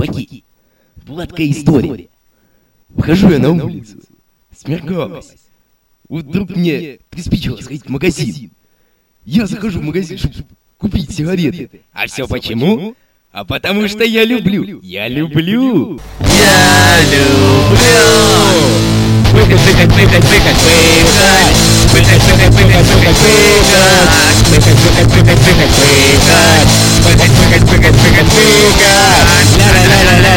чуваки, была такая история. Выхожу я на улицу, смеркалось. Вот вдруг мне приспичило сходить в магазин. Я захожу в магазин, чтобы купить сигареты. А все почему? А потому что я люблю. Я люблю. Я люблю пыкать, пыкать, пыкать, пыкать, пыкать, пыкать, пыкать, пыкать, пыкать, пыкать, пыкать, пыкать, пыкать, пыкать, пыкать, пыкать, пыкать, пыкать, пыкать, ля-ля-ля-ля-ля.